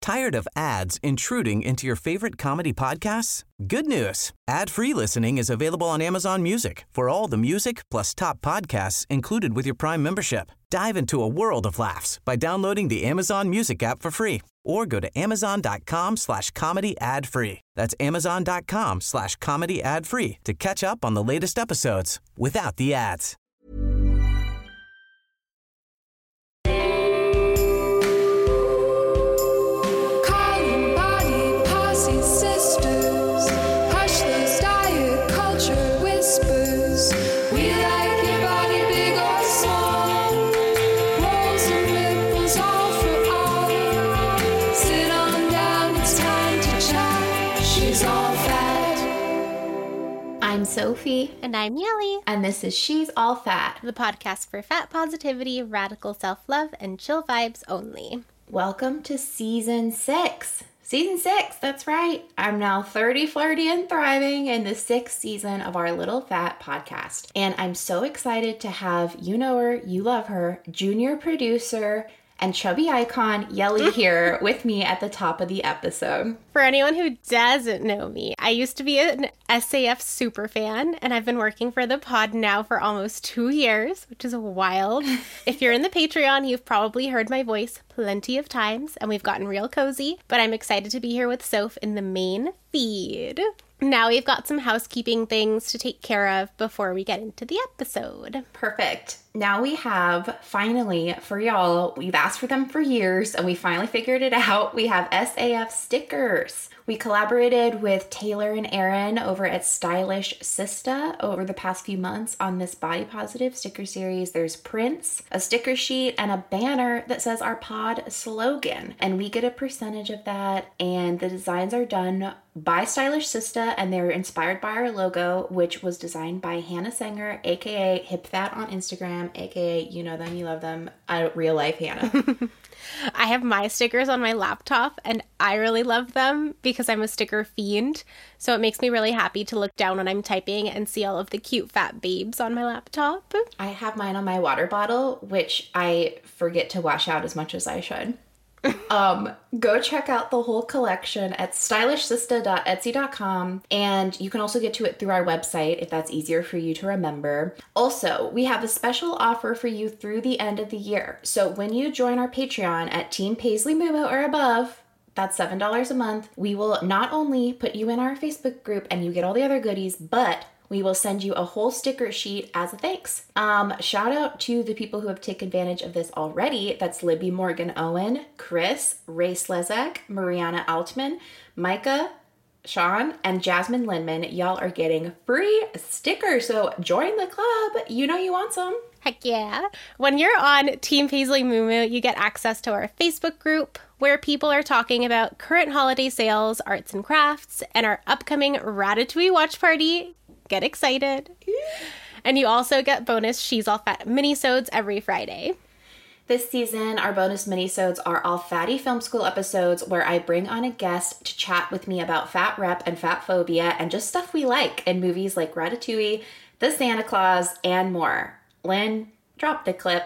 Tired of ads intruding into your favorite comedy podcasts? Good news. Ad-free listening is available on Amazon Music for all the music plus top podcasts included with your Prime membership. Dive into a world of laughs by downloading the Amazon Music app for free or go to amazon.com/comedy ad-free. That's amazon.com/comedy ad-free to catch up on the latest episodes without the ads. I'm Sophie. And I'm Yelly. And this is She's All Fat, the podcast for fat positivity, radical self-love, and chill vibes only. Welcome to Season 6. Season 6, that's right. I'm now 30, flirty, and thriving in the 6th season of our Little Fat podcast. And I'm so excited to have, you know her, you love her, junior producer and chubby icon Yelly here with me at the top of the episode. For anyone who doesn't know me, I used to be an SAF super fan, and I've been working for the pod now for almost 2 years, which is wild. If you're in the Patreon, you've probably heard my voice plenty of times, and we've gotten real cozy, but I'm excited to be here with Soph in the main feed. Now we've got some housekeeping things to take care of before we get into the episode. Perfect. Now we have, finally, for y'all, we've asked for them for years and we finally figured it out. We have SAF stickers. We collaborated with Taylor and Aaron over at Stylish Sista over the past few months on this body positive sticker series. There's prints, a sticker sheet, and a banner that says our pod slogan. And we get a percentage of that. And the designs are done by Stylish Sista and they're inspired by our logo, which was designed by Hannah Sanger, aka Hip Fat on Instagram, aka you know them, you love them, real life Hannah. I have my stickers on my laptop and I really love them because I'm a sticker fiend. So it makes me really happy to look down when I'm typing and see all of the cute fat babes on my laptop. I have mine on my water bottle, which I forget to wash out as much as I should. Go check out the whole collection at stylishsista.etsy.com, and you can also get to it through our website if that's easier for you to remember. Also, we have a special offer for you through the end of the year. So when you join our Patreon at Team Paisley Mumu or above, that's $7 a month, we will not only put you in our Facebook group and you get all the other goodies, but we will send you a whole sticker sheet as a thanks. Shout out to the people who have taken advantage of this already. That's Libby Morgan Owen, Chris, Ray Slezak, Mariana Altman, Micah, Sean, and Jasmine Lindman. Y'all are getting free stickers, so join the club. You know you want some. Heck yeah. When you're on Team Paisley Mumu, you get access to our Facebook group where people are talking about current holiday sales, arts and crafts, and our upcoming Ratatouille watch party. Get excited. And you also get bonus She's All Fat minisodes every Friday. This season, our bonus minisodes are all fatty film school episodes where I bring on a guest to chat with me about fat rep and fat phobia and just stuff we like in movies like Ratatouille, The Santa Claus, and more. Lynn, drop the clip.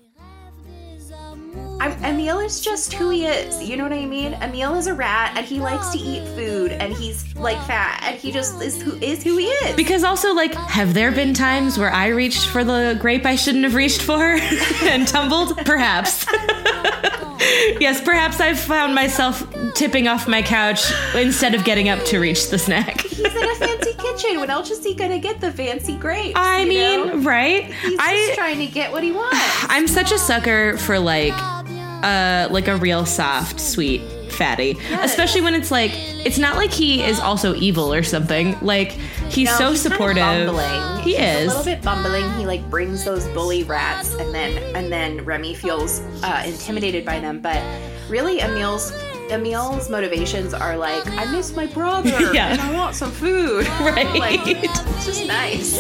Emil is just who he is, you know what I mean? Emil is a rat, and he likes to eat food, and he's, like, fat, and he just is who he is. Because also, like, have there been times where I reached for the grape I shouldn't have reached for and tumbled? Perhaps. Yes, perhaps I've found myself tipping off my couch instead of getting up to reach the snack. He's in a fancy kitchen. When else is he gonna get the fancy grapes? I mean, right? He's just trying to get what he wants. I'm such a sucker for, like a real soft, sweet fatty. Yes. Especially when it's like, it's not like he is also evil or something. Like, he's supportive. Kind of bumbling. He's a little bit bumbling. He like brings those bully rats, and then Remy feels intimidated by them. But really, Emil's motivations are like, I miss my brother, and I want some food. Right. Like, it's just nice.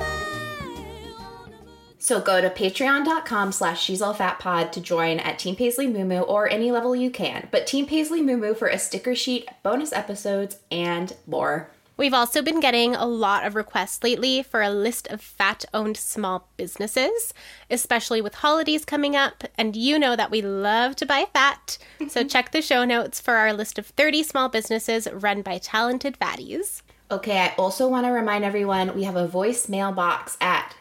So go to patreon.com/she'sallfatpod to join at Team Paisley Mumu or any level you can. But Team Paisley Mumu for a sticker sheet, bonus episodes, and more. We've also been getting a lot of requests lately for a list of fat-owned small businesses, especially with holidays coming up. And you know that we love to buy fat. So check the show notes for our list of 30 small businesses run by talented fatties. Okay, I also want to remind everyone we have a voicemail box at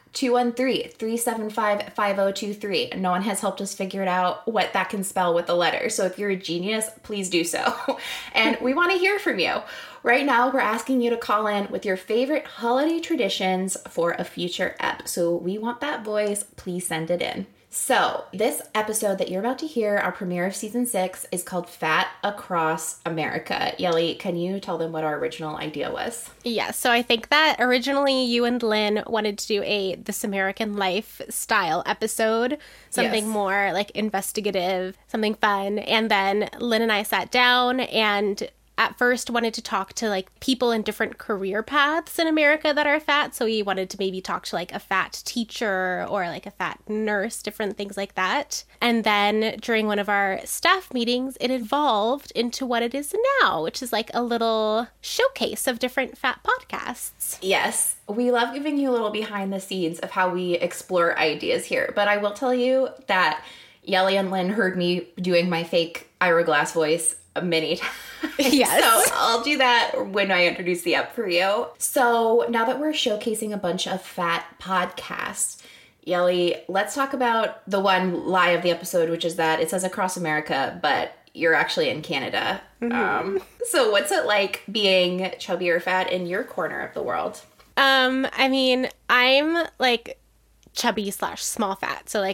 213-375-5023. No one has helped us figure it out what that can spell with the letter. So if you're a genius, please do so. And we want to hear from you. Right now, we're asking you to call in with your favorite holiday traditions for a future ep. So we want that voice. Please send it in. So this episode that you're about to hear, our premiere of season 6, is called Fat Across America. Yelly, can you tell them what our original idea was? Yeah, so I think that originally you and Lynn wanted to do a This American Life style episode, something more like investigative, something fun. And then Lynn and I sat down and at first wanted to talk to like people in different career paths in America that are fat. So we wanted to maybe talk to like a fat teacher or like a fat nurse, different things like that. And then during one of our staff meetings, it evolved into what it is now, which is like a little showcase of different fat podcasts. Yes. We love giving you a little behind the scenes of how we explore ideas here. But I will tell you that Yelly and Lynn heard me doing my fake Ira Glass voice many times. Yes. So I'll do that when I introduce the app for you. So now that we're showcasing a bunch of fat podcasts, Yelly, let's talk about the one lie of the episode, which is that it says across America, but you're actually in Canada. Mm-hmm. So what's it like being chubby or fat in your corner of the world? I mean, I'm like chubby / small fat. So like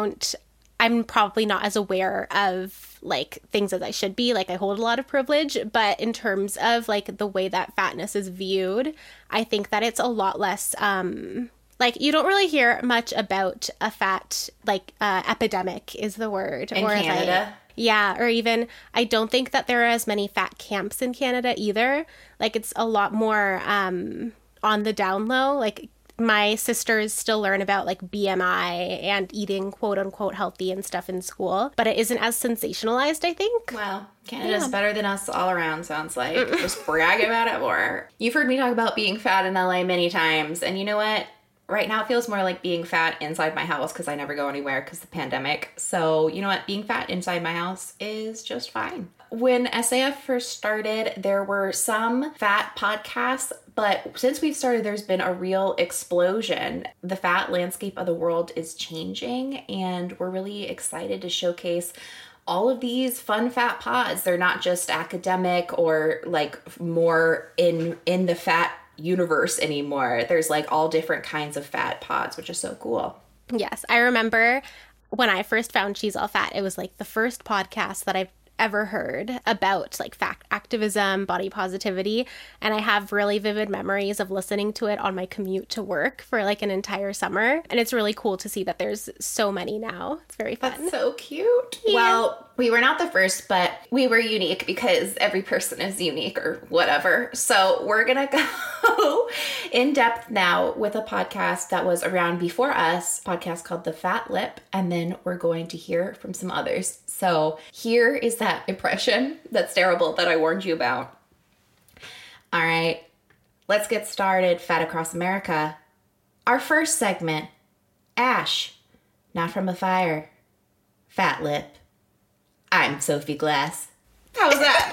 I'm probably not as aware of like things as I should be. Like I hold a lot of privilege, but in terms of like the way that fatness is viewed, I think that it's a lot less, like you don't really hear much about a fat, like epidemic is the word. In Canada? Like, yeah, or even I don't think that there are as many fat camps in Canada either. Like it's a lot more on the down low. Like my sisters still learn about like BMI and eating quote unquote healthy and stuff in school, but it isn't as sensationalized, I think. Wow. Canada's better than us all around, sounds like. Just brag about it more. You've heard me talk about being fat in LA many times, and you know what? Right now it feels more like being fat inside my house because I never go anywhere because of the pandemic. So you know what? Being fat inside my house is just fine. When SAF first started, there were some fat podcasts, but since we've started, there's been a real explosion. The fat landscape of the world is changing, and we're really excited to showcase all of these fun fat pods. They're not just academic or like more in the fat universe anymore. There's like all different kinds of fat pods, which is so cool. Yes, I remember when I first found She's All Fat, it was like the first podcast that I've ever heard about like fat activism, body positivity, and I have really vivid memories of listening to it on my commute to work for like an entire summer, and it's really cool to see that there's so many now. It's very fun. That's so cute. Yeah. Well, we were not the first, but we were unique because every person is unique or whatever. So we're gonna go in depth now with a podcast that was around before us, a podcast called The Fat Lip, and then we're going to hear from some others. So here is that impression that's terrible that I warned you about. All right, let's get started. Fat Across America. Our first segment, Ash, Not From a Fire, Fat Lip. I'm Sophie Glass. How was that?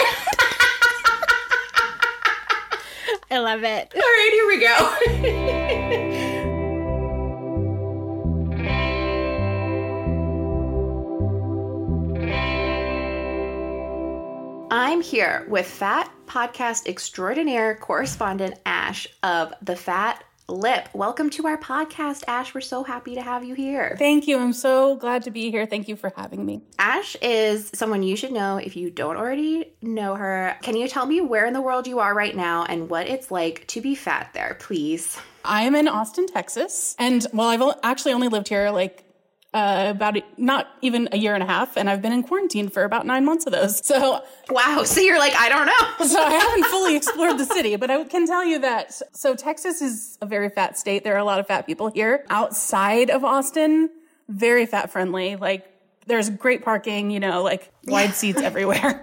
I love it. All right, here we go. I'm here with Fat Podcast Extraordinaire correspondent Ash of The Fat Lip. Welcome to our podcast, Ash. We're so happy to have you here. Thank you. I'm so glad to be here. Thank you for having me. Ash is someone you should know if you don't already know her. Can you tell me where in the world you are right now and what it's like to be fat there, please? I'm in Austin, Texas. And well, I've actually only lived here like not even a year and a half, and I've been in quarantine for about 9 months of those. So wow, so you're like, I don't know. So I haven't fully explored the city, but I can tell you that, so Texas is a very fat state. There are a lot of fat people here. Outside of Austin, very fat friendly. Like there's great parking, you know, like wide seats everywhere.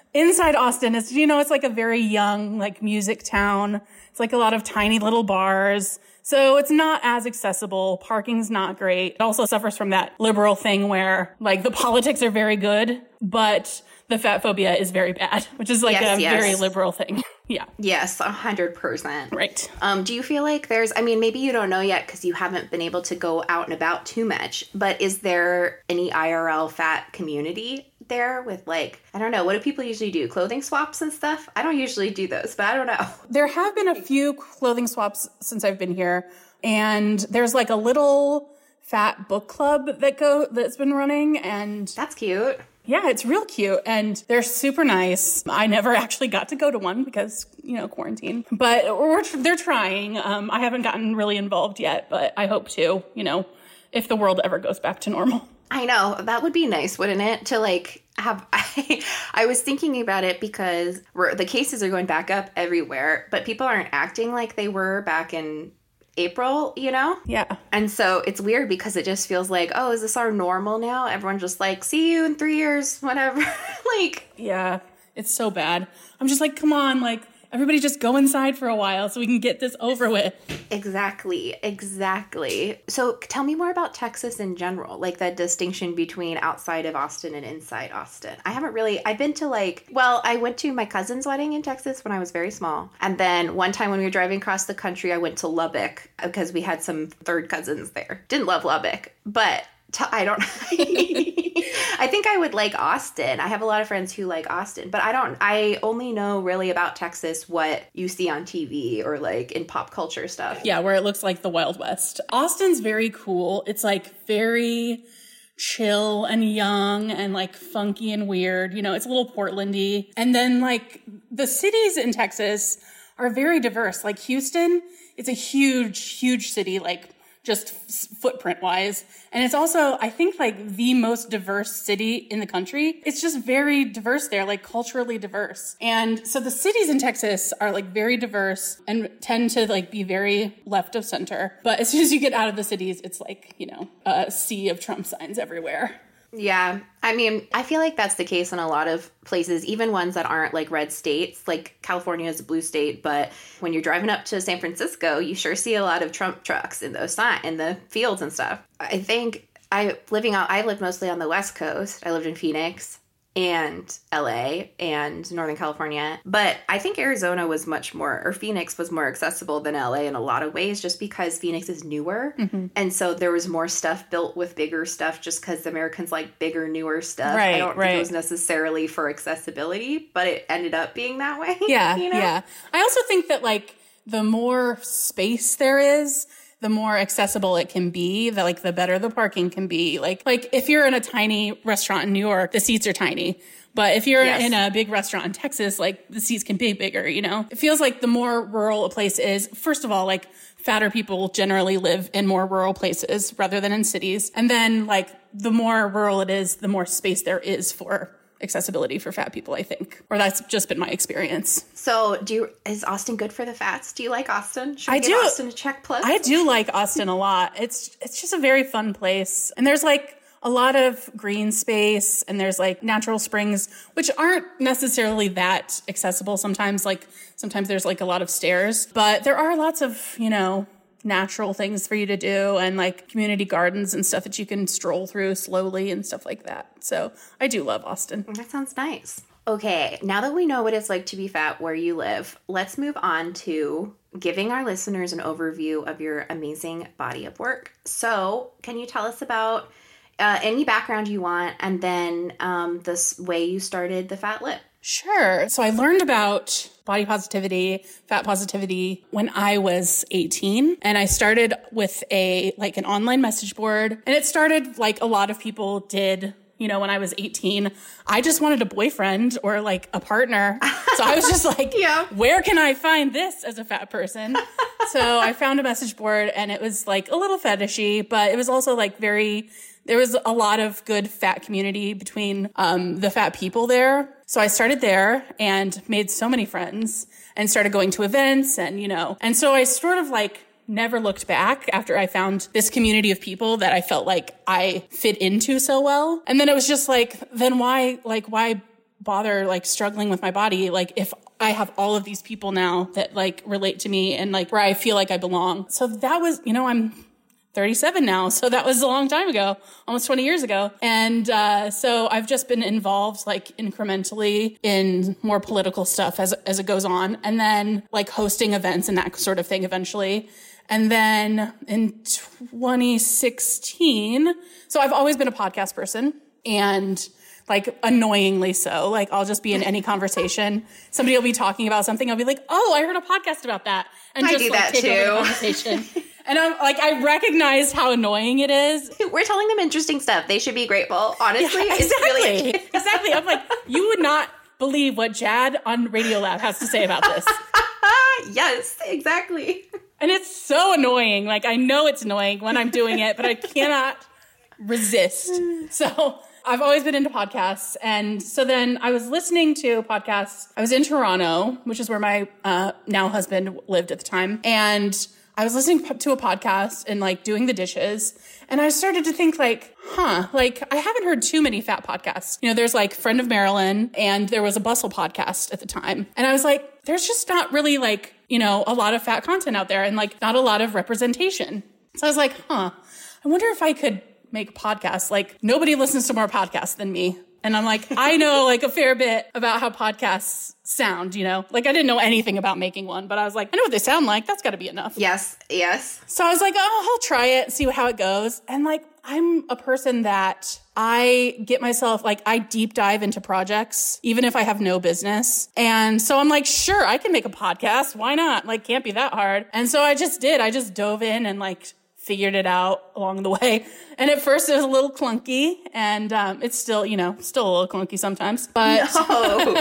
inside Austin is, it's like a very young, like music town. It's like a lot of tiny little bars. So it's not as accessible. Parking's not great. It also suffers from that liberal thing where like the politics are very good, but the fat phobia is very bad, which is like very liberal thing. Yeah. Yes, 100%. Right. Do you feel like maybe you don't know yet because you haven't been able to go out and about too much, but is there any IRL fat community there with like, I don't know, what do people usually do? Clothing swaps and stuff? I don't usually do those, but I don't know. There have been a few clothing swaps since I've been here, and there's like a little fat book club that's been running, and that's cute. Yeah, it's real cute, and they're super nice. I never actually got to go to one because, quarantine. But they're trying. I haven't gotten really involved yet, but I hope to, if the world ever goes back to normal. I know. That would be nice, wouldn't it? To like have, I was thinking about it because the cases are going back up everywhere, but people aren't acting like they were back in April, Yeah. And so it's weird because it just feels like, oh, is this our normal now? Everyone's just like, see you in 3 years, whatever. Like, yeah, it's so bad. I'm just like, come on, like, everybody just go inside for a while so we can get this over with. Exactly. So tell me more about Texas in general, like that distinction between outside of Austin and inside Austin. I've been to I went to my cousin's wedding in Texas when I was very small. And then one time when we were driving across the country, I went to Lubbock because we had some third cousins there. Didn't love Lubbock, but I think I would like Austin. I have a lot of friends who like Austin, but I only know really about Texas what you see on TV or like in pop culture stuff. Yeah, where it looks like the Wild West. Austin's very cool. It's like very chill and young and like funky and weird. It's a little Portlandy. And then like the cities in Texas are very diverse. Like Houston, it's a huge, huge city, like just footprint wise. And it's also, I think, like the most diverse city in the country. It's just very diverse there, like culturally diverse. And so the cities in Texas are like very diverse and tend to like be very left of center. But as soon as you get out of the cities, it's like, a sea of Trump signs everywhere. Yeah. I feel like that's the case in a lot of places, even ones that aren't like red states. Like California is a blue state, but when you're driving up to San Francisco, you sure see a lot of Trump trucks in those in the fields and stuff. I think I lived mostly on the West Coast. I lived in Phoenix and LA and Northern California. But I think Phoenix was more accessible than LA in a lot of ways, just because Phoenix is newer. Mm-hmm. And so there was more stuff built with bigger stuff just because Americans like bigger, newer stuff. Right, I don't think it was necessarily for accessibility, but it ended up being that way. Yeah, yeah. I also think that like the more space there is, the more accessible it can be, the better the parking can be. Like if you're in a tiny restaurant in New York, the seats are tiny. But if you're in a big restaurant in Texas, like the seats can be bigger, It feels like the more rural a place is, first of all, like fatter people generally live in more rural places rather than in cities. And then like the more rural it is, the more space there is for accessibility for fat people, I think. Or that's just been my experience. So is Austin good for the fats? Do you like Austin? Should we give Austin a check plus? I do like Austin a lot. It's just a very fun place. And there's like a lot of green space, and there's like natural springs, which aren't necessarily that accessible. Sometimes there's like a lot of stairs, but there are lots of, natural things for you to do, and like community gardens and stuff that you can stroll through slowly and stuff like that. So I do love Austin. That sounds nice. Okay, now that we know what it's like to be fat where you live, let's move on to giving our listeners an overview of your amazing body of work. So can you tell us about any background you want, and then this way you started the Fat Lip? Sure. So I learned about body positivity, fat positivity when I was 18, and I started with an online message board, and it started like a lot of people did. When I was 18, I just wanted a boyfriend or like a partner. So I was just like, where can I find this as a fat person? So I found a message board, and it was like a little fetishy, but it was also like there was a lot of good fat community between the fat people there. So I started there and made so many friends and started going to events and so I sort of like never looked back after I found this community of people that I felt like I fit into so well. And then it was just like, then why bother like struggling with my body, like if I have all of these people now that like relate to me and like where I feel like I belong. So that was, I'm 37 now. So that was a long time ago, almost 20 years ago. And so I've just been involved like incrementally in more political stuff as it goes on. And then like hosting events and that sort of thing eventually. And then in 2016, so I've always been a podcast person and like annoyingly so, like I'll just be in any conversation. Somebody will be talking about something. I'll be like, oh, I heard a podcast about that. And I just do like that take over the too. conversation. And I'm like, I recognized how annoying it is. We're telling them interesting stuff. They should be grateful. Honestly, Yeah, it's really exactly. I'm like, you would not believe what Jad on Radiolab has to say about this. Yes, exactly. And it's so annoying. Like, I know it's annoying when I'm doing it, but I cannot resist. So I've always been into podcasts. And so then I was listening to podcasts. I was in Toronto, which is where my now husband lived at the time. And I was listening to a podcast and like doing the dishes. And I started to think like, like I haven't heard too many fat podcasts. There's like Friend of Marilyn and there was a Bustle podcast at the time. And I was like, there's just not really like, a lot of fat content out there and like not a lot of representation. So I was like, I wonder if I could make a podcast. Like nobody listens to more podcasts than me. And I'm like, I know like a fair bit about how podcasts sound, like I didn't know anything about making one, but I was like, I know what they sound like. That's got to be enough. Yes. So I was like, I'll try it, see how it goes. And like, I'm a person that I get myself, like I deep dive into projects, even if I have no business. And so I'm like, sure, I can make a podcast. Why not? Like, can't be that hard. And so I just did. I just dove in and like figured it out along the way. And at first it was a little clunky and it's still, still a little clunky sometimes. But No.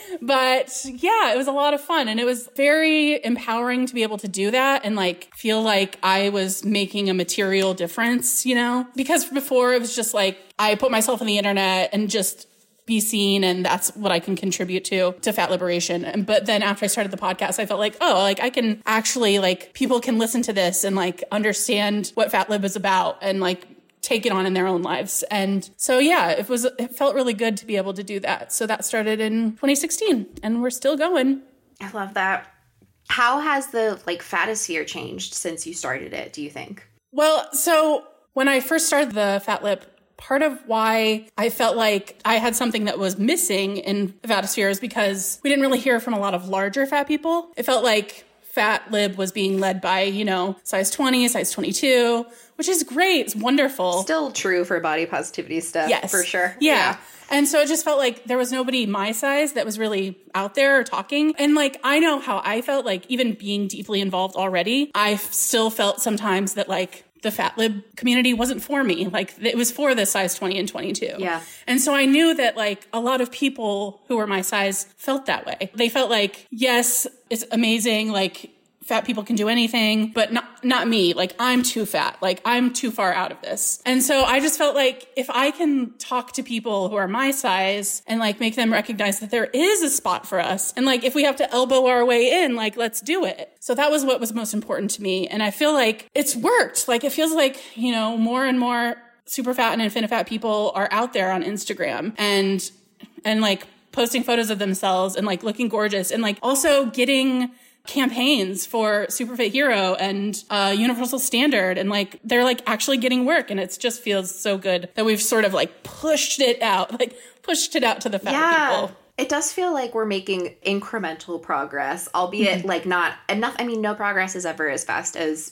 But yeah, it was a lot of fun and it was very empowering to be able to do that and like feel like I was making a material difference, because before it was just like I put myself on the internet and just be seen and that's what I can contribute to fat liberation. But then after I started the podcast, I felt like, I can actually like people can listen to this and like understand what Fat Lib is about and like take it on in their own lives. And so, yeah, it felt really good to be able to do that. So that started in 2016 and we're still going. I love that. How has the like fatosphere changed since you started it, do you think? Well, so when I first started the Fat Lip, part of why I felt like I had something that was missing in the fatosphere is because we didn't really hear from a lot of larger fat people. It felt like Fat Lib was being led by, size 20, size 22, which is great. It's wonderful. Still true for body positivity stuff. Yes. For sure. Yeah. And so it just felt like there was nobody my size that was really out there talking. And like, I know how I felt, like even being deeply involved already, I still felt sometimes that like the Fat Lib community wasn't for me. Like it was for the size 20 and 22. Yeah. And so I knew that like a lot of people who were my size felt that way. They felt like, yes, it's amazing. Like fat people can do anything, but not me. Like I'm too fat. Like I'm too far out of this. And so I just felt like if I can talk to people who are my size and like make them recognize that there is a spot for us. And like if we have to elbow our way in, like let's do it. So that was what was most important to me. And I feel like it's worked. Like it feels like, more and more super fat and infinite people are out there on Instagram and like posting photos of themselves and like looking gorgeous and like also getting campaigns for Superfit Hero and Universal Standard. And like, they're like actually getting work. And it just feels so good that we've sort of like pushed it out to the fat people. It does feel like we're making incremental progress, albeit like not enough. I mean, no progress is ever as fast as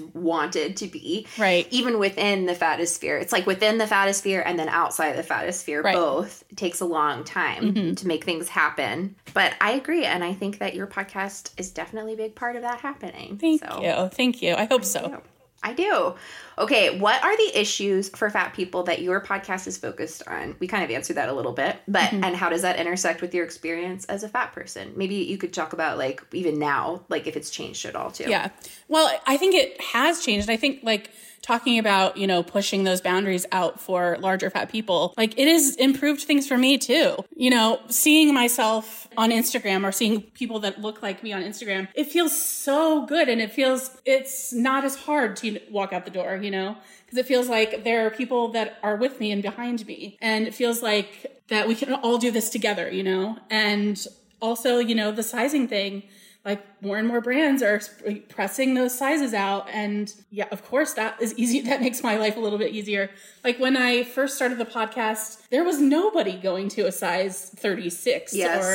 wanted to be. Right. Even within the fatosphere. It's like within the fatosphere and then outside the fatosphere, both. It takes a long time to make things happen. But I agree. And I think that your podcast is definitely a big part of that happening. Thank you. I hope so. I do. Okay, what are the issues for fat people that your podcast is focused on? We kind of answered that a little bit, but and how does that intersect with your experience as a fat person? Maybe you could talk about like even now, like if it's changed at all too. Yeah. Well, I think it has changed. I think like talking about, pushing those boundaries out for larger fat people, like it has improved things for me too. Seeing myself on Instagram or seeing people that look like me on Instagram, it feels so good. And it's not as hard to walk out the door, because it feels like there are people that are with me and behind me. And it feels like that we can all do this together, you know? And also, you know, the sizing thing, like more and more brands are pressing those sizes out. And yeah, of course that is easy. That makes my life a little bit easier. Like when I first started the podcast, there was nobody going to a size 36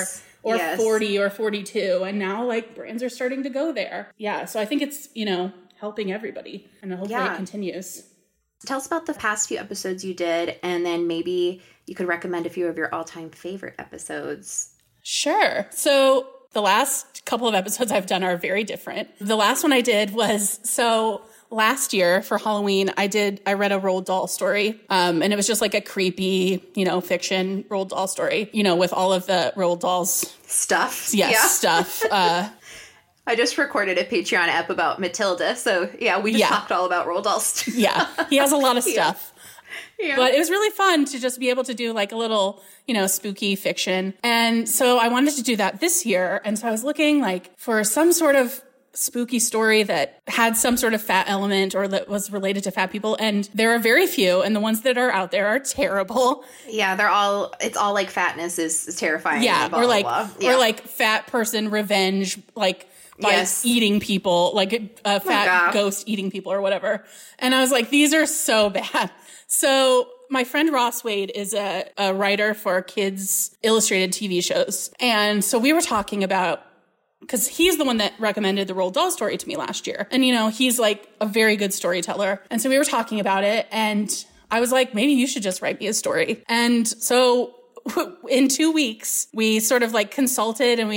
or 40 or 42. And now like brands are starting to go there. Yeah. So I think it's, you know, helping everybody, and hopefully it continues. Tell us about the past few episodes you did, and then maybe you could recommend a few of your all-time favorite episodes. Sure. So the last couple of episodes I've done are very different. The last one I did was, so last year for Halloween, I read a Roald Dahl story. And it was just like a creepy, you know, fiction Roald Dahl story, you know, with all of the Roald Dahl's stuff. Yes, yeah. Stuff. I just recorded a Patreon app about Matilda. So yeah, we just talked all about Roald Dahl stuff. Yeah. He has a lot of stuff. Yeah. But it was really fun to just be able to do like a little, you know, spooky fiction. And so I wanted to do that this year. And so I was looking like for some sort of spooky story that had some sort of fat element or that was related to fat people. And there are very few. And the ones that are out there are terrible. Yeah. It's all like fatness is terrifying. Yeah. Blah, or like, blah, blah. Yeah. Or like fat person revenge, like, by eating people, like a fat ghost eating people or whatever. And I was like, these are so bad. So my friend Ross Wade is a writer for kids' illustrated TV shows. And so we were talking about, because he's the one that recommended the Roald Dahl story to me last year. And, you know, he's like a very good storyteller. And so we were talking about it. And I was like, maybe you should just write me a story. And so in 2 weeks, we sort of like consulted, and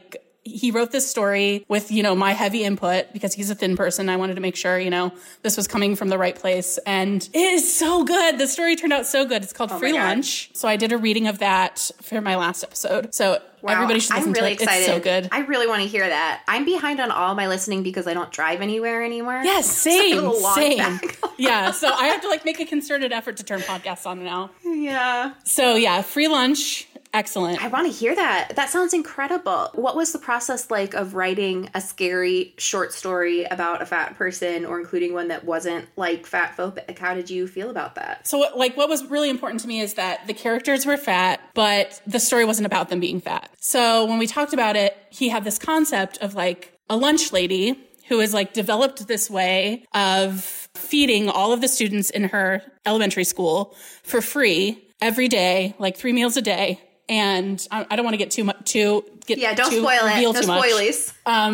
he wrote this story with, you know, my heavy input because he's a thin person. I wanted to make sure, you know, this was coming from the right place. And it is so good. The story turned out so good. It's called Free Lunch. So I did a reading of that for my last episode. So everybody should listen to it. Excited. It's so good. I really want to hear that. I'm behind on all my listening because I don't drive anywhere anymore. Yes, same. Same. Yeah. So I have to like make a concerted effort to turn podcasts on now. Yeah. So yeah, Free Lunch. Excellent. I want to hear that. That sounds incredible. What was the process like of writing a scary short story about a fat person, or including one that wasn't like fat phobic? How did you feel about that? So what was really important to me is that the characters were fat, but the story wasn't about them being fat. So when we talked about it, he had this concept of like a lunch lady who is like developed this way of feeding all of the students in her elementary school for free every day, like 3 meals a day. And I don't want to get too much don't spoil it. No spoilies.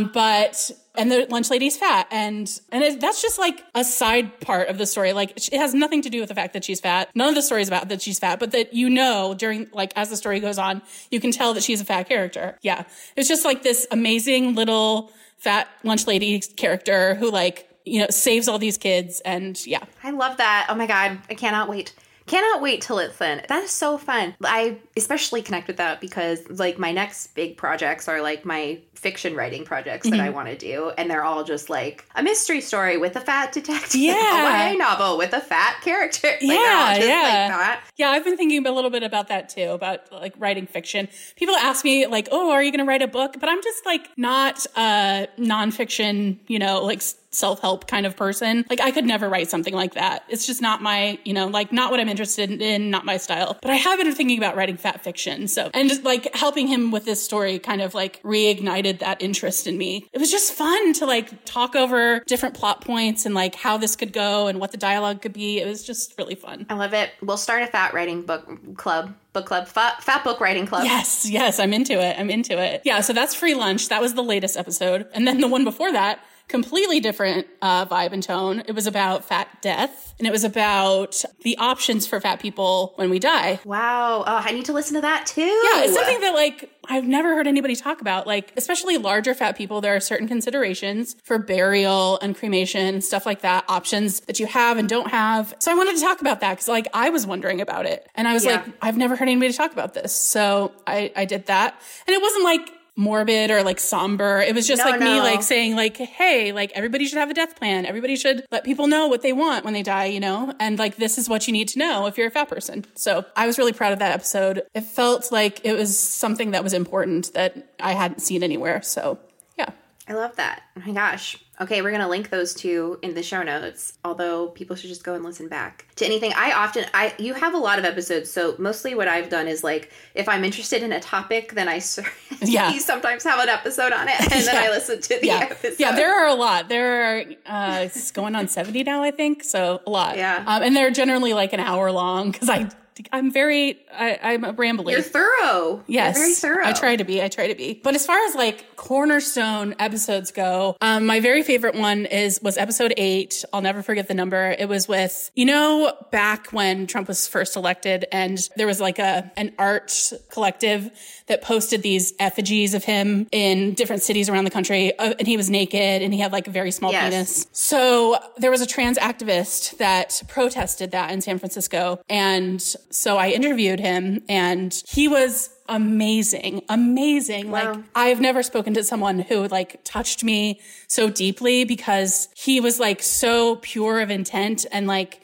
And the lunch lady's fat, and that's just like a side part of the story. Like it has nothing to do with the fact that she's fat. None of the story is about that she's fat, but that, you know, during like as the story goes on, you can tell that she's a fat character. Yeah, it's just like this amazing little fat lunch lady character who like, you know, saves all these kids, and yeah, I love that. Oh my God, I cannot wait. Cannot wait to listen. That is so fun. I especially connect with that because like my next big projects are like my fiction writing projects that I want to do. And they're all just like a mystery story with a fat detective. Yeah. A YA novel with a fat character. Like, yeah. Like that. Yeah. I've been thinking a little bit about that too, about like writing fiction. People ask me like, oh, are you going to write a book? But I'm just like not a nonfiction, you know, like self-help kind of person. Like I could never write something like that. It's just not my, you know, like not what I'm interested in, not my style. But I have been thinking about writing fat fiction. So, and just like helping him with this story kind of like reignited that interest in me. It was just fun to like talk over different plot points and like how this could go and what the dialogue could be. It was just really fun. I love it. We'll start a fat writing book club, fat book writing club. Yes. I'm into it. Yeah. So that's Free Lunch. That was the latest episode. And then the one before that, completely different vibe and tone. It was about fat death, and it was about the options for fat people when we die. Wow. Oh, I need to listen to that too. Yeah, it's something that like I've never heard anybody talk about. Like, especially larger fat people, there are certain considerations for burial and cremation and stuff like that, options that you have and don't have. So I wanted to talk about that because like I was wondering about it, and I was like, I've never heard anybody talk about this. So I did that, and it wasn't like morbid or like somber. It was just me like saying like, hey, like everybody should have a death plan. Everybody should let people know what they want when they die, you know? And like, this is what you need to know if you're a fat person. So I was really proud of that episode. It felt like it was something that was important that I hadn't seen anywhere. So yeah. I love that. Oh my gosh. Okay, we're going to link those two in the show notes, although people should just go and listen back to anything. You have a lot of episodes, so mostly what I've done is like, if I'm interested in a topic, then you sometimes have an episode on it, and then I listen to the episode. Yeah, there are a lot. There are, it's going on 70 now, I think, so a lot. Yeah. And they're generally like an hour long, because I'm a rambler. You're thorough. Yes. You're very thorough. I try to be. But as far as like cornerstone episodes go, my very favorite one was episode 8. I'll never forget the number. It was with, back when Trump was first elected, and there was like an art collective that posted these effigies of him in different cities around the country. And he was naked and he had like a very small penis. So there was a trans activist that protested that in San Francisco. And so I interviewed him, and he was amazing. Wow. Like, I've never spoken to someone who like touched me so deeply, because he was like so pure of intent and like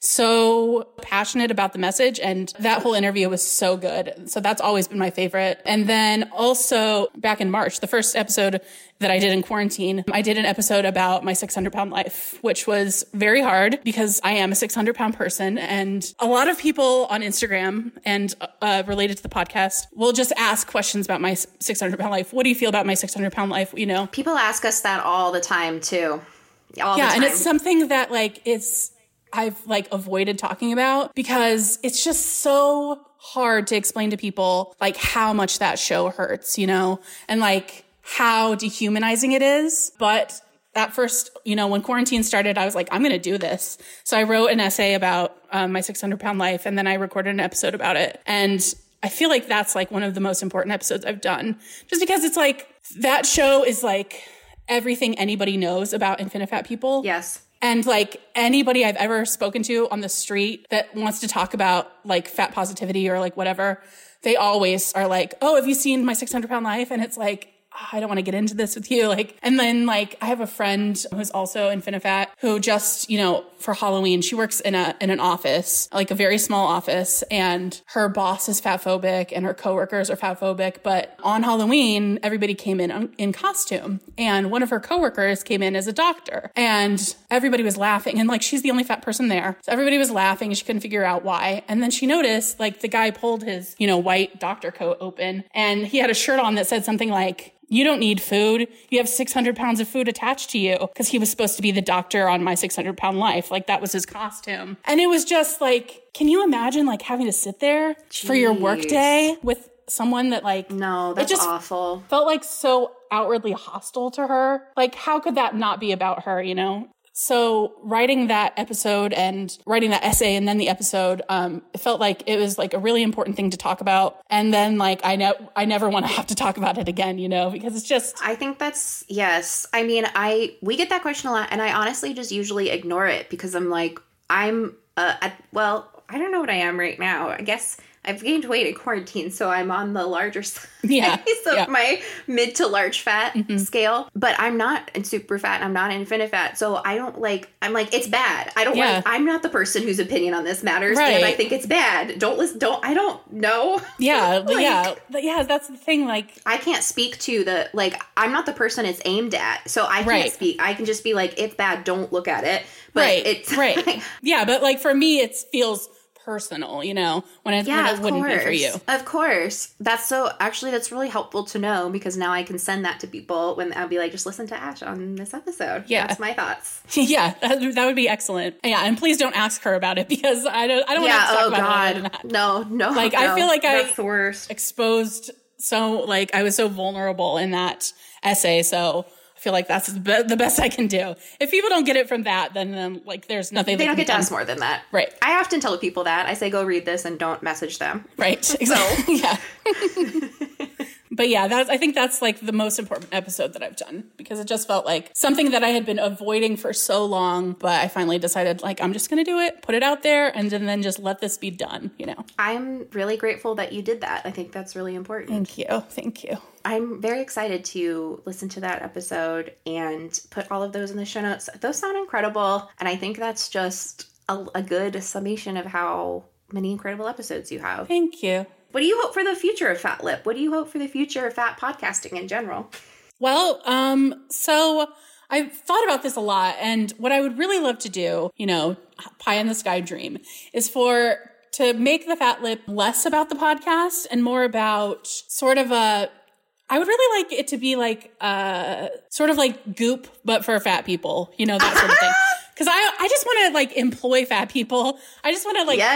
so passionate about the message. And that whole interview was so good. So that's always been my favorite. And then also back in March, the first episode that I did in quarantine, I did an episode about my 600-pound life, which was very hard because I am a 600-pound person. And a lot of people on Instagram and related to the podcast will just ask questions about my 600-pound life. What do you feel about my 600-pound life? People ask us that all the time too. All the time. And it's something that like I've like avoided talking about, because it's just so hard to explain to people like how much that show hurts, and like how dehumanizing it is. But at first, when quarantine started, I was like, I'm going to do this. So I wrote an essay about my 600-pound life, and then I recorded an episode about it. And I feel like that's like one of the most important episodes I've done, just because it's like that show is like everything anybody knows about InfiniFat people. Yes. And like anybody I've ever spoken to on the street that wants to talk about like fat positivity or like whatever, they always are like, oh, have you seen my 600-pound life? And it's like, I don't want to get into this with you. Like, and then like I have a friend who's also InfiniFat who just, for Halloween, she works in an office, like a very small office, and her boss is fatphobic and her coworkers are fatphobic. But on Halloween, everybody came in costume, and one of her coworkers came in as a doctor, and everybody was laughing, and like she's the only fat person there. So everybody was laughing and she couldn't figure out why. And then she noticed like the guy pulled his, white doctor coat open, and he had a shirt on that said something like, you don't need food. You have 600 pounds of food attached to you, because he was supposed to be the doctor on my 600-pound life. Like that was his costume. And it was just like, can you imagine like having to sit there for your work day with someone that like, no, that's awful. Felt like so outwardly hostile to her. Like, how could that not be about her, So writing that episode and writing that essay and then the episode, it felt like it was like a really important thing to talk about. And then like, I never want to have to talk about it again, because it's just. I think that's, yes. I mean, we get that question a lot, and I honestly just usually ignore it, because I'm like, I don't know what I am right now. I guess I've gained weight in quarantine, so I'm on the larger side of my mid to large fat scale. But I'm not super fat, and I'm not InfiniFat, so I don't like. I'm like, it's bad. I don't. I'm not the person whose opinion on this matters, and I think it's bad. Don't listen. I don't know. Yeah, that's the thing. Like, I can't speak to the like. I'm not the person it's aimed at, so I can't speak. I can just be like, it's bad. Don't look at it. But it's right. Yeah, but like for me, it feels personal, when it wouldn't be for you. Of course. That's really helpful to know, because now I can send that to people when I'll be like, just listen to Ash on this episode. Yeah. That's my thoughts. Yeah, that would be excellent. Yeah, and please don't ask her about it, because I don't want to talk about it. No. Like, I feel like that's the worst. Exposed I was so vulnerable in that essay, so I feel like that's the best I can do. If people don't get it from that, then like there's nothing they don't get to ask more than that. Right. I often tell people that. I say, go read this and don't message them. Right. Exactly. Yeah. But yeah, I think that's like the most important episode that I've done, because it just felt like something that I had been avoiding for so long, but I finally decided like, I'm just going to do it, put it out there, and then just let this be done, I'm really grateful that you did that. I think that's really important. Thank you. I'm very excited to listen to that episode and put all of those in the show notes. Those sound incredible. And I think that's just a good summation of how many incredible episodes you have. Thank you. What do you hope for the future of Fat Lip? What do you hope for the future of fat podcasting in general? Well, so I've thought about this a lot, and what I would really love to do, pie in the sky dream, is to make the Fat Lip less about the podcast and more about sort of I would really like it to be like sort of like Goop, but for fat people, that sort of thing. Because I just want to like employ fat people. I just want to like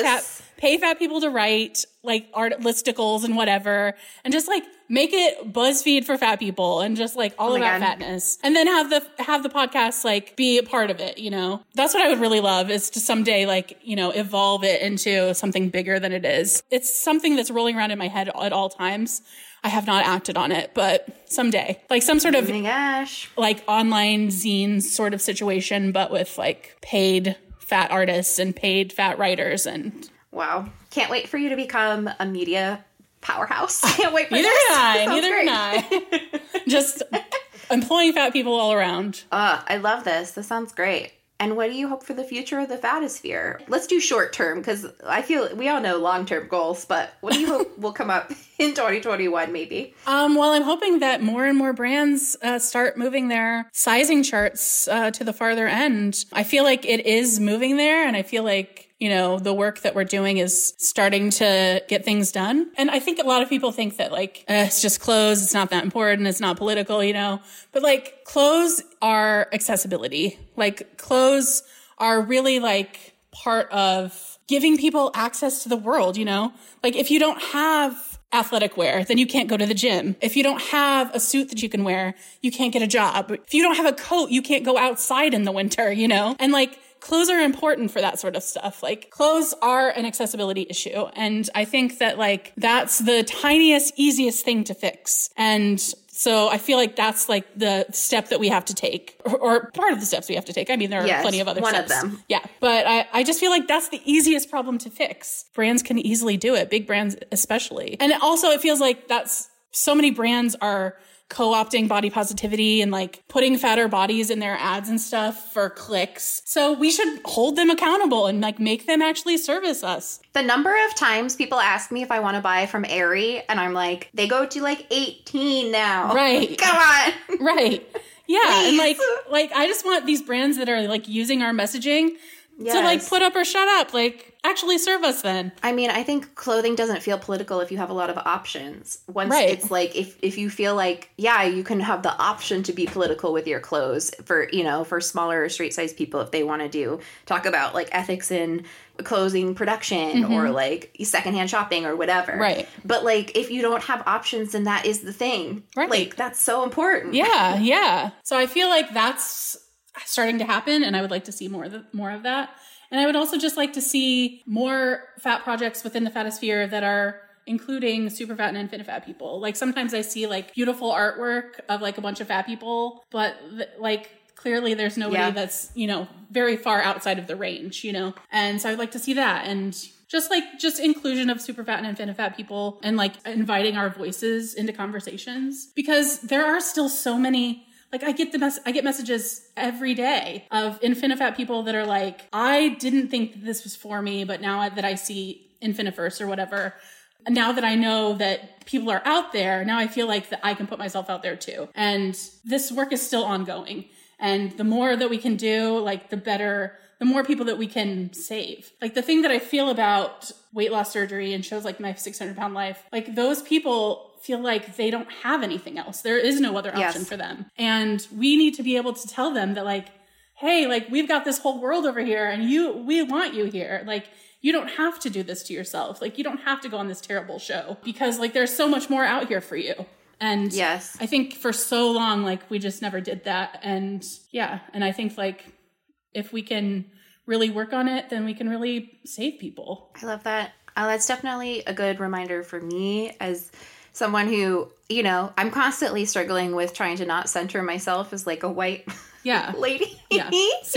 pay fat people to write like art listicles and whatever, and just like make it BuzzFeed for fat people and just like all about fatness, and then have the podcast like be a part of it. That's what I would really love, is to someday like evolve it into something bigger than it is. It's something that's rolling around in my head at all times. I have not acted on it, but someday, like some sort of like online zine sort of situation, but with like paid fat artists and paid fat writers. And wow, can't wait for you to become a media powerhouse. Can't wait for Neither can I. Just employing fat people all around. I love this. This sounds great. And what do you hope for the future of the Fatosphere? Let's do short term, because I feel we all know long-term goals, but what do you hope will come up in 2021 maybe? Well, I'm hoping that more and more brands start moving their sizing charts to the farther end. I feel like it is moving there, and I feel like the work that we're doing is starting to get things done. And I think a lot of people think that like, it's just clothes. It's not that important. It's not political, but like clothes are accessibility. Like clothes are really like part of giving people access to the world, like if you don't have athletic wear, then you can't go to the gym. If you don't have a suit that you can wear, you can't get a job. If you don't have a coat, you can't go outside in the winter, and like, clothes are important for that sort of stuff. Like clothes are an accessibility issue. And I think that like, that's the tiniest, easiest thing to fix. And so I feel like that's like the step that we have to take, or part of the steps we have to take. I mean, there are plenty of other steps. One of them. Yeah. But I just feel like that's the easiest problem to fix. Brands can easily do it. Big brands especially. And also it feels like so many brands are co-opting body positivity and like putting fatter bodies in their ads and stuff for clicks. So we should hold them accountable and like make them actually service us. The number of times people ask me if I want to buy from Aerie, and I'm like, they go to like 18 now. Right. Come on. Right. Yeah. Please. And like I just want these brands that are like using our messaging to like put up or shut up. Like actually serve us then. I mean, I think clothing doesn't feel political if you have a lot of options. It's like if you feel like, you can have the option to be political with your clothes for smaller straight size people if they want to talk about like ethics in clothing production or like secondhand shopping or whatever. Right. But like if you don't have options, then that is the thing. Right. Like that's so important. Yeah. Yeah. So I feel like that's starting to happen, and I would like to see more of that. And I would also just like to see more fat projects within the Fatosphere that are including super fat and infinite fat people. Like sometimes I see like beautiful artwork of like a bunch of fat people, but like clearly there's nobody that's, very far outside of the range, And so I'd like to see that. And just inclusion of super fat and infinite fat people, and like inviting our voices into conversations, because there are still so many. Like I get messages every day of infinite fat people that are like, I didn't think that this was for me, but now that I see Infiniverse or whatever, now that I know that people are out there, now I feel like that I can put myself out there too. And this work is still ongoing. And the more that we can do, like the better, the more people that we can save. Like the thing that I feel about weight loss surgery and shows like My 600-Pound Life, like those people feel like they don't have anything else. There is no other option for them. And we need to be able to tell them that like, hey, like we've got this whole world over here and we want you here. Like you don't have to do this to yourself. Like you don't have to go on this terrible show, because like there's so much more out here for you. And I think for so long, like we just never did that. And and I think like if we can really work on it, then we can really save people. I love that. That's definitely a good reminder for me as someone who, I'm constantly struggling with trying to not center myself as like a white lady. Yeah.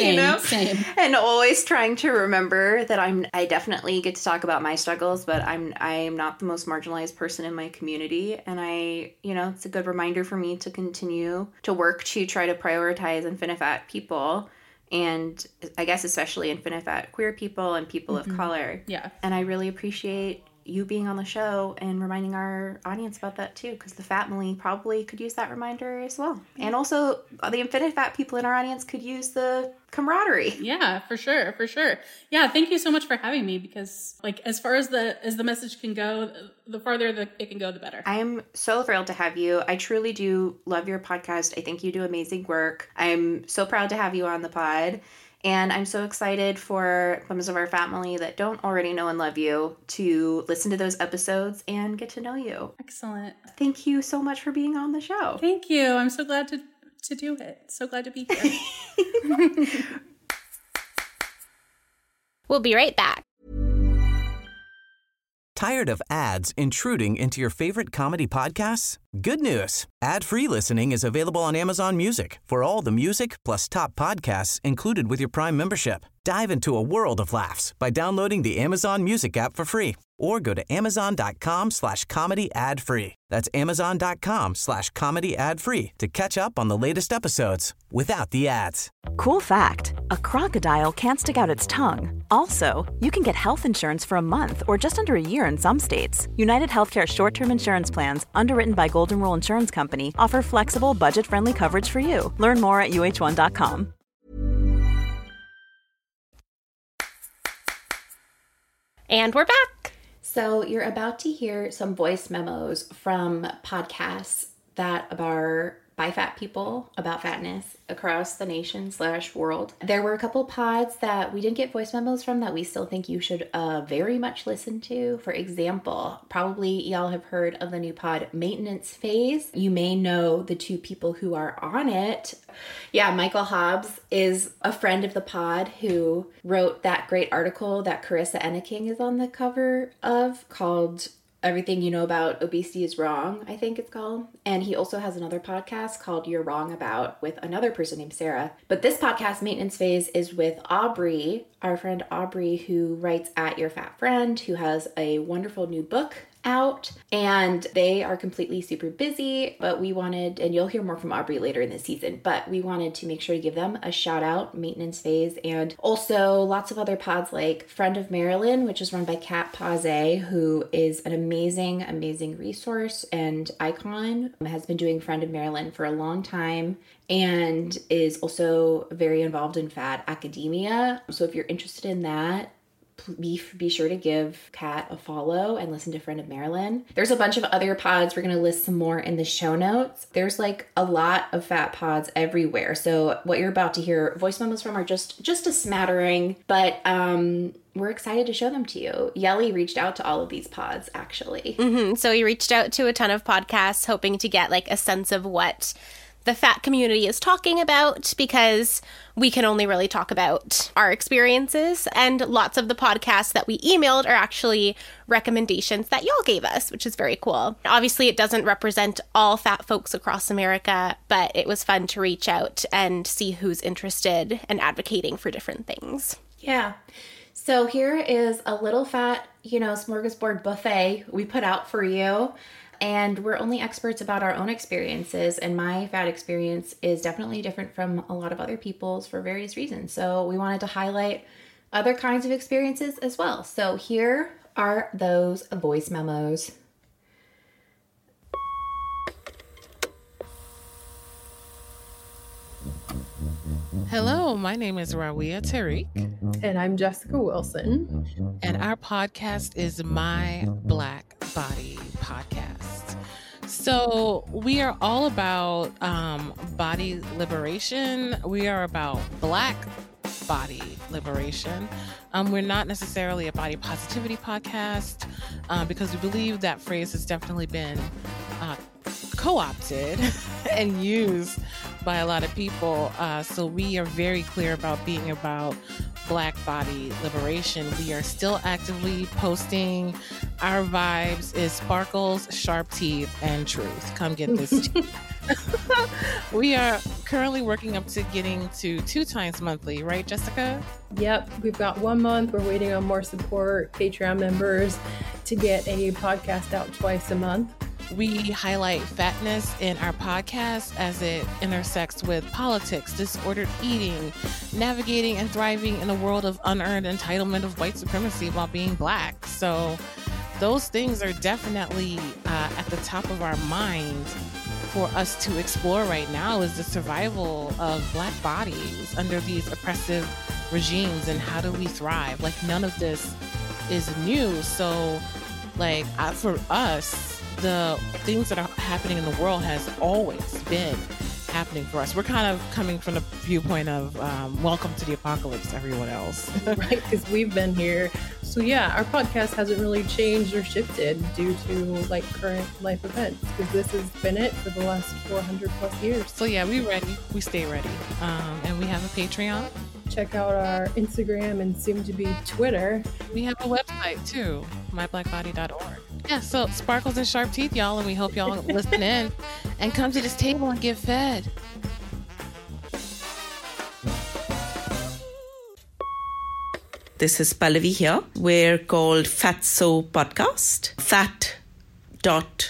Same. And always trying to remember that I definitely get to talk about my struggles, but I'm not the most marginalized person in my community. And it's a good reminder for me to continue to work to try to prioritize infinite fat people. And I guess especially infinite fat queer people and people of color. Yeah. And I really appreciate you being on the show and reminding our audience about that too, because the family probably could use that reminder as well. And also the Infinite Fat people in our audience could use the camaraderie. Yeah, for sure. Yeah, thank you so much for having me, because like as far as the message can go, the farther it can go, the better. I'm so thrilled to have you. I truly do love your podcast. I think you do amazing work. I'm so proud to have you on the pod. And I'm so excited for members of our family that don't already know and love you to listen to those episodes and get to know you. Excellent. Thank you so much for being on the show. Thank you. I'm so glad to do it. So glad to be here. We'll be right back. Tired of ads intruding into your favorite comedy podcasts? Good news. Ad-free listening is available on Amazon Music for all the music plus top podcasts included with your Prime membership. Dive into a world of laughs by downloading the Amazon Music app for free or go to amazon.com/comedy ad-free. That's amazon.com/comedy ad-free to catch up on the latest episodes without the ads. Cool fact, a crocodile can't stick out its tongue. Also, you can get health insurance for a month or just under a year in some states. United Healthcare short-term insurance plans, underwritten by Golden Rule Insurance Company, offer flexible, budget-friendly coverage for you. Learn more at uh1.com. And we're back. So you're about to hear some voice memos from podcasts that are by fat people about fatness across the nation/world. There were a couple pods that we didn't get voice memos from that we still think you should very much listen to. For example, probably y'all have heard of the new pod Maintenance Phase. You may know the two people who are on it. Yeah, Michael Hobbs is a friend of the pod who wrote that great article that Carissa Enneking is on the cover of called Everything You Know About Obesity is Wrong, I think it's called. And he also has another podcast called You're Wrong About with another person named Sarah. But this podcast, Maintenance Phase, is with Aubrey, our friend Aubrey, who writes at Your Fat Friend, who has a wonderful new book out, and they are completely super busy, but we wanted, and you'll hear more from Aubrey later in the season, but we wanted to make sure to give them a shout out, Maintenance Phase, and also lots of other pods like Friend of Marilyn, which is run by Kat Pazé, who is an amazing resource and icon, has been doing Friend of Marilyn for a long time, and is also very involved in fat academia. So if you're interested in that, be sure to give Kat a follow and listen to Friend of Marilyn. There's a bunch of other pods. We're going to list some more in the show notes. There's like a lot of fat pods everywhere. So what you're about to hear voice memos from are just a smattering, but we're excited to show them to you. Yelly reached out to all of these pods, actually. So he reached out to a ton of podcasts hoping to get like a sense of what the fat community is talking about, because we can only really talk about our experiences, and lots of the podcasts that we emailed are actually recommendations that y'all gave us, which is very cool. Obviously, it doesn't represent all fat folks across America, but it was fun to reach out and see who's interested and advocating for different things. Yeah. So here is a little fat, smorgasbord buffet we put out for you. And we're only experts about our own experiences, and my fat experience is definitely different from a lot of other people's for various reasons. So we wanted to highlight other kinds of experiences as well. So here are those voice memos. Hello, my name is Rawia Tariq. And I'm Jessica Wilson. And our podcast is My Black Body Podcast. So we are all about body liberation. We are about Black body liberation. We're not necessarily a body positivity podcast because we believe that phrase has definitely been co-opted and used by a lot of people. So we are very clear about being about Black body liberation. We are still actively posting. Our vibes is sparkles, sharp teeth, and truth. Come get this tea. We are currently working up to getting to 2 times monthly, right, Jessica? Yep, we've got 1 month. We're waiting on more support, Patreon members, to get a podcast out twice a month. We highlight fatness in our podcast as it intersects with politics, disordered eating, navigating and thriving in a world of unearned entitlement of white supremacy while being Black. So those things are definitely at the top of our mind for us to explore right now, is the survival of Black bodies under these oppressive regimes, and how do we thrive? Like, none of this is new. So like for us, the things that are happening in the world has always been happening for us. We're kind of coming from the viewpoint of welcome to the apocalypse, everyone else. Right, because we've been here. So yeah, our podcast hasn't really changed or shifted due to like current life events, because this has been it for the last 400 plus years. So yeah, we ready. We stay ready. And we have a Patreon. Check out our Instagram and soon to be Twitter. We have a website too, myblackbody.org. Yeah, so sparkles and sharp teeth, y'all, and we hope y'all listen in and come to this table and get fed. This is Pallavi here. We're called Fatso Podcast. Fat.so ?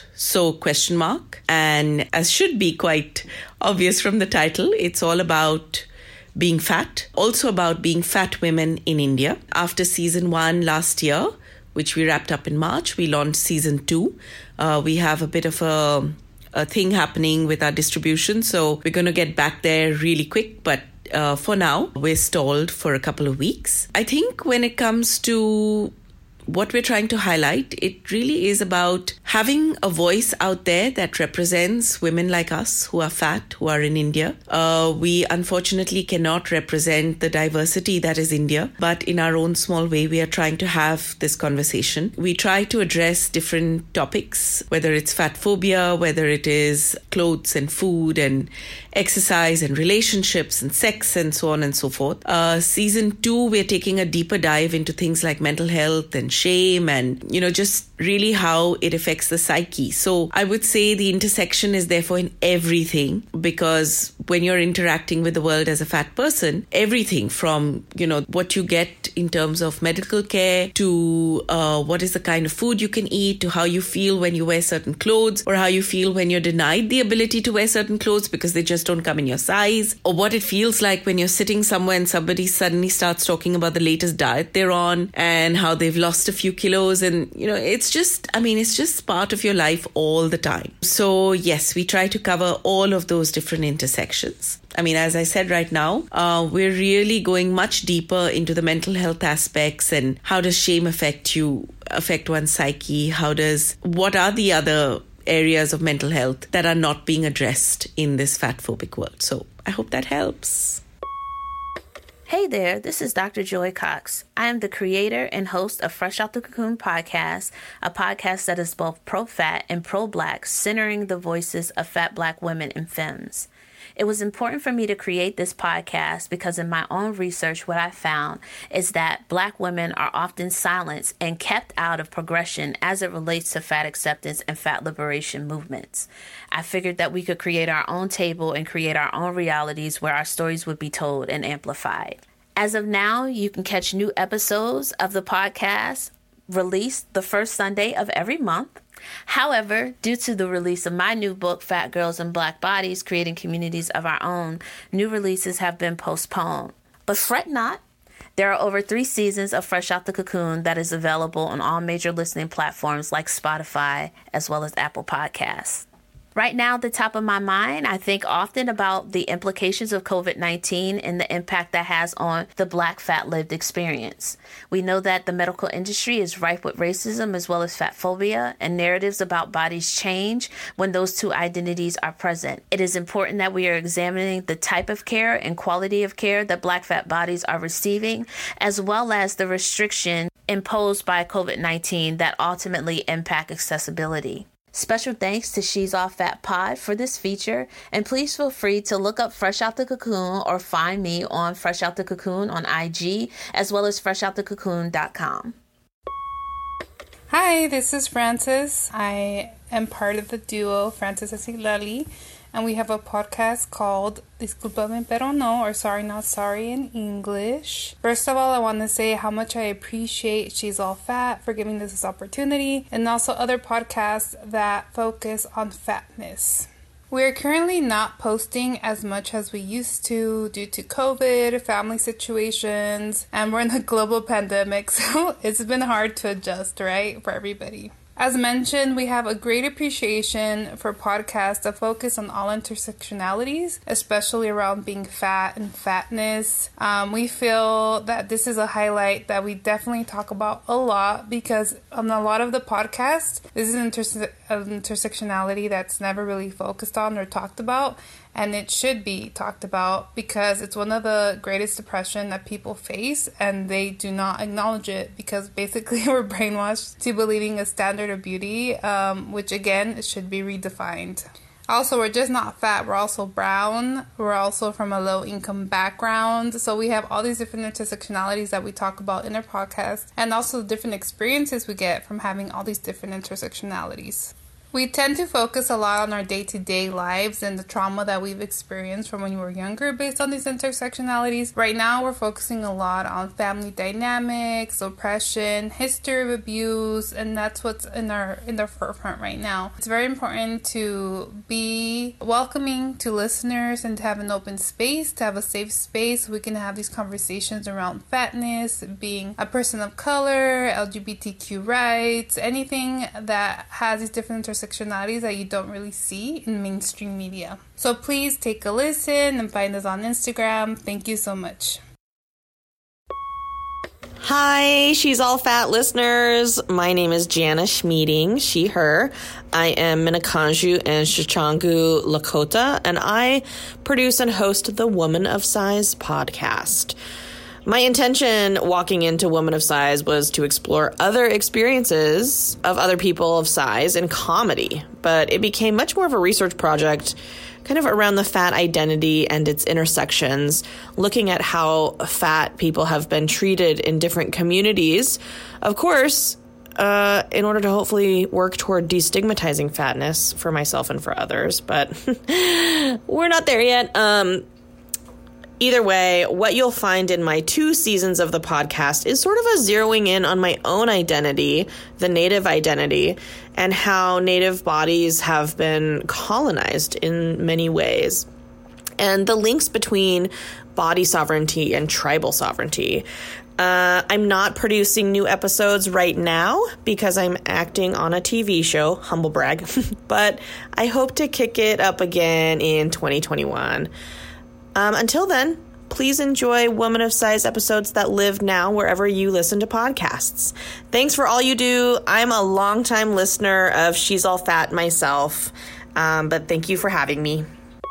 And as should be quite obvious from the title, it's all about being fat. Also about being fat women in India. After season 1 last year, which we wrapped up in March, we launched season 2. We have a bit of a thing happening with our distribution, so we're going to get back there really quick. But for now, we're stalled for a couple of weeks. I think when it comes to what we're trying to highlight, it really is about having a voice out there that represents women like us who are fat, who are in India. We unfortunately cannot represent the diversity that is India, but in our own small way, we are trying to have this conversation. We try to address different topics, whether it's fat phobia, whether it is clothes and food and exercise and relationships and sex and so on and so forth. Season 2, we're taking a deeper dive into things like mental health and shame and, just really how it affects the psyche. So I would say the intersection is therefore in everything, because when you're interacting with the world as a fat person, everything from, what you get in terms of medical care to what is the kind of food you can eat, to how you feel when you wear certain clothes, or how you feel when you're denied the ability to wear certain clothes because they just don't come in your size, or what it feels like when you're sitting somewhere and somebody suddenly starts talking about the latest diet they're on and how they've lost a few kilos. And, it's just part of your life all the time. So yes, we try to cover all of those different intersections. As I said right now, we're really going much deeper into the mental health aspects and how does shame affect one's psyche? What are the other areas of mental health that are not being addressed in this fatphobic world? So I hope that helps. Hey there, this is Dr. Joy Cox. I am the creator and host of Fresh Out the Cocoon podcast, a podcast that is both pro-fat and pro-black, centering the voices of fat Black women and femmes. It was important for me to create this podcast because in my own research, what I found is that Black women are often silenced and kept out of progression as it relates to fat acceptance and fat liberation movements. I figured that we could create our own table and create our own realities where our stories would be told and amplified. As of now, you can catch new episodes of the podcast released the first Sunday of every month. However, due to the release of my new book, Fat Girls and Black Bodies, Creating Communities of Our Own, new releases have been postponed. But fret not. There are over 3 seasons of Fresh Out the Cocoon that is available on all major listening platforms like Spotify, as well as Apple Podcasts. Right now, at the top of my mind, I think often about the implications of COVID-19 and the impact that has on the Black fat lived experience. We know that the medical industry is rife with racism as well as fat phobia, and narratives about bodies change when those two identities are present. It is important that we are examining the type of care and quality of care that Black fat bodies are receiving, as well as the restriction imposed by COVID-19 that ultimately impact accessibility. Special thanks to She's All Fat Pod for this feature, and please feel free to look up Fresh Out the Cocoon or find me on Fresh Out the Cocoon on IG, as well as freshoutthecocoon.com. Hi, this is Frances. I am part of the duo Frances and Siglali, and we have a podcast called Disculpame Pero No, or Sorry Not Sorry in English. First of all, I want to say how much I appreciate She's All Fat for giving us this opportunity, and also other podcasts that focus on fatness. We are currently not posting as much as we used to due to COVID, family situations, and we're in a global pandemic, so it's been hard to adjust, right, for everybody. As mentioned, we have a great appreciation for podcasts that focus on all intersectionalities, especially around being fat and fatness. We feel that this is a highlight that we definitely talk about a lot because on a lot of the podcasts, this is an intersectionality that's never really focused on or talked about. And it should be talked about because it's one of the greatest depression that people face and they do not acknowledge it because basically we're brainwashed to believing a standard of beauty, which again, it should be redefined. Also, we're just not fat. We're also brown. We're also from a low-income background. So we have all these different intersectionalities that we talk about in our podcast and also the different experiences we get from having all these different intersectionalities. We tend to focus a lot on our day-to-day lives and the trauma that we've experienced from when we were younger based on these intersectionalities. Right now, we're focusing a lot on family dynamics, oppression, history of abuse, and that's what's in the forefront right now. It's very important to be welcoming to listeners and to have an open space, to have a safe space. We can have these conversations around fatness, being a person of color, LGBTQ rights, anything that has these different intersectionalities that you don't really see in mainstream media. So please take a listen and find us on Instagram. Thank you so much. Hi, She's All Fat listeners. My name is Jana Schmeeding, she, her. I am Minneconjou and Shichangu Lakota, and I produce and host the Woman of Size podcast. My intention walking into Woman of Size was to explore other experiences of other people of size in comedy, but it became much more of a research project kind of around the fat identity and its intersections, looking at how fat people have been treated in different communities, of course, in order to hopefully work toward destigmatizing fatness for myself and for others, but we're not there yet. Either way, what you'll find in my 2 seasons of the podcast is sort of a zeroing in on my own identity, the Native identity, and how Native bodies have been colonized in many ways, and the links between body sovereignty and tribal sovereignty. I'm not producing new episodes right now because I'm acting on a TV show, humble brag, but I hope to kick it up again in 2021. Until then, please enjoy Woman of Size episodes that live now wherever you listen to podcasts. Thanks for all you do. I'm a longtime listener of She's All Fat myself, but thank you for having me.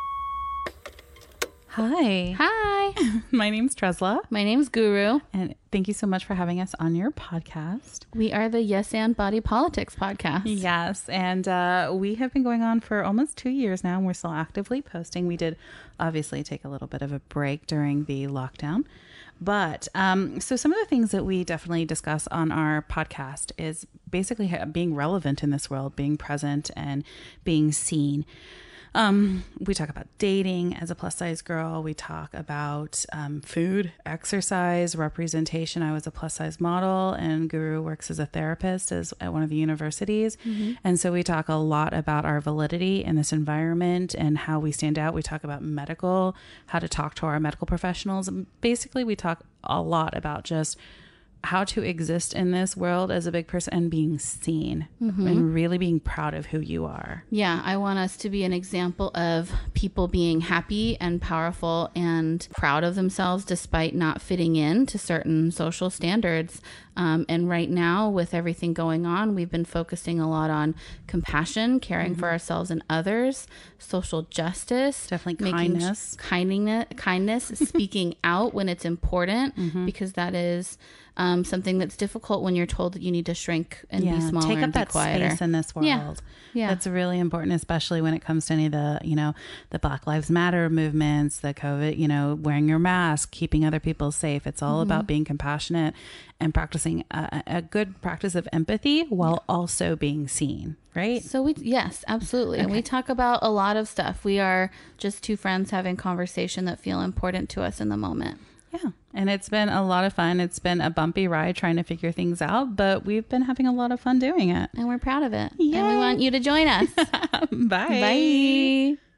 Hi. Hi. My name's Tresla. My name's Guru. And thank you so much for having us on your podcast. We are the Yes and Body Politics podcast. Yes. And we have been going on for almost 2 years now, and we're still actively posting. We did obviously take a little bit of a break during the lockdown. But so some of the things that we definitely discuss on our podcast is basically being relevant in this world, being present and being seen. We talk about dating as a plus size girl. We talk about food, exercise, representation. I was a plus size model, and Guru works as a therapist at one of the universities. Mm-hmm. And so we talk a lot about our validity in this environment and how we stand out. We talk about medical, how to talk to our medical professionals. And basically, we talk a lot about just how to exist in this world as a big person and being seen, mm-hmm. and really being proud of who you are. Yeah, I want us to be an example of people being happy and powerful and proud of themselves despite not fitting in to certain social standards. And right now, with everything going on, we've been focusing a lot on compassion, caring mm-hmm. for ourselves and others, social justice, definitely kindness, speaking out when it's important, mm-hmm. because that is something that's difficult when you're told that you need to shrink and be smaller. Take up and be that quieter. Space in this world. Yeah. That's really important, especially when it comes to any of the, the Black Lives Matter movements, the COVID, wearing your mask, keeping other people safe. It's all mm-hmm. about being compassionate and practicing a good practice of empathy while also being seen, right? So yes, absolutely. Okay. And we talk about a lot of stuff. We are just two friends having conversation that feel important to us in the moment. Yeah. And it's been a lot of fun. It's been a bumpy ride trying to figure things out, but we've been having a lot of fun doing it. And we're proud of it. Yay. And we want you to join us. Bye. Bye.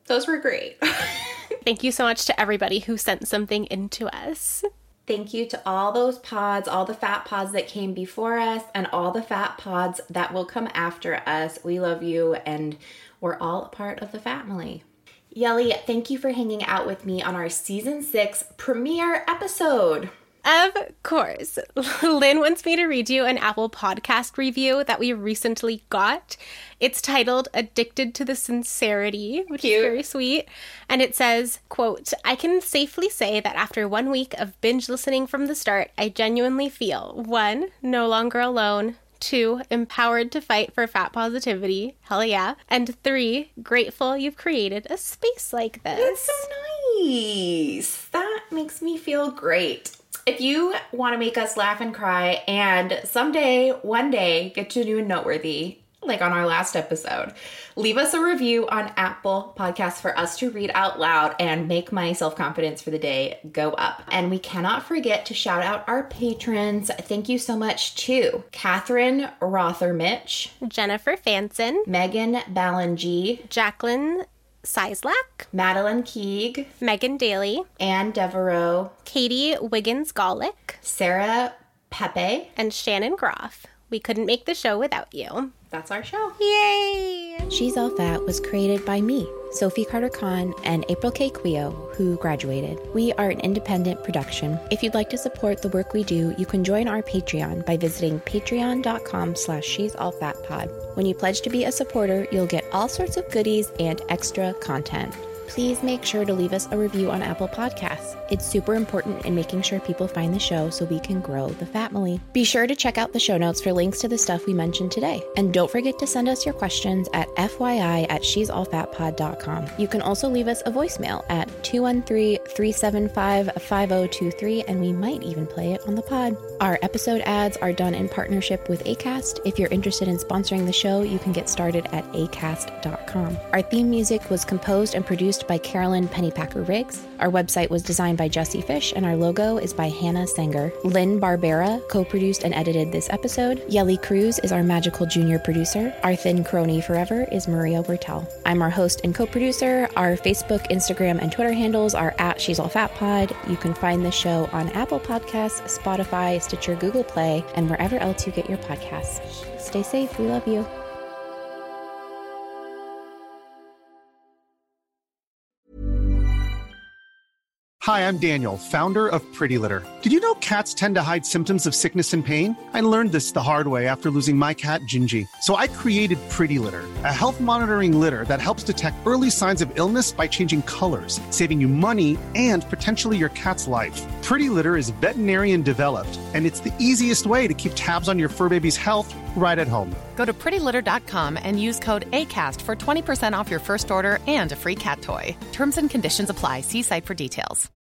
Those were great. Thank you so much to everybody who sent something into us. Thank you to all those pods, all the fat pods that came before us, and all the fat pods that will come after us. We love you, and we're all a part of the family. Yelly, thank you for hanging out with me on our season 6 premiere episode. Of course. Lynn wants me to read you an Apple Podcast review that we recently got. It's titled Addicted to the Sincerity, which is very sweet. And it says, quote, I can safely say that after 1 week of binge listening from the start, I genuinely feel 1, no longer alone, 2, empowered to fight for fat positivity, hell yeah, and 3, grateful you've created a space like this. That's so nice. That makes me feel great. If you want to make us laugh and cry and someday, one day, get to do a noteworthy, like on our last episode, leave us a review on Apple Podcasts for us to read out loud and make my self-confidence for the day go up. And we cannot forget to shout out our patrons. Thank you so much to Catherine Rothermitch, Jennifer Fanson, Megan Ballangy, Jacqueline Sizelak, Madeline Keeg, Megan Daly, Anne Devereaux, Katie Wiggins-Gallick, Sarah Pepe, and Shannon Groff. We couldn't make the show without you. That's our show. Yay! She's All Fat was created by me, Sophie Carter-Kahn, and April K. Quio, who graduated. We are an independent production. If you'd like to support the work we do, you can join our Patreon by visiting patreon.com/she'sallfatpod. When you pledge to be a supporter, you'll get all sorts of goodies and extra content. Please make sure to leave us a review on Apple Podcasts. It's super important in making sure people find the show so we can grow the family. Be sure to check out the show notes for links to the stuff we mentioned today. And don't forget to send us your questions at fyi@she'sallfatpod.com. You can also leave us a voicemail at 213-375-5023, and we might even play it on the pod. Our episode ads are done in partnership with Acast. If you're interested in sponsoring the show, you can get started at acast.com. Our theme music was composed and produced by Carolyn Pennypacker-Riggs. Our website was designed by Jesse Fish, and our logo is by Hannah Sanger. Lynn Barbera co-produced and edited this episode. Yelly Cruz is our magical junior producer. Our thin crony forever is Maria Wertel. I'm our host and co-producer. Our Facebook, Instagram, and Twitter handles are @She'sAllFatPod. You can find the show on Apple Podcasts, Spotify, Stitcher, Google Play, and wherever else you get your podcasts. Stay safe. We love you. Hi, I'm Daniel, founder of Pretty Litter. Did you know cats tend to hide symptoms of sickness and pain? I learned this the hard way after losing my cat, Gingy. So I created Pretty Litter, a health monitoring litter that helps detect early signs of illness by changing colors, saving you money and potentially your cat's life. Pretty Litter is veterinarian developed, and it's the easiest way to keep tabs on your fur baby's health right at home. Go to prettylitter.com and use code ACAST for 20% off your first order and a free cat toy. Terms and conditions apply. See site for details.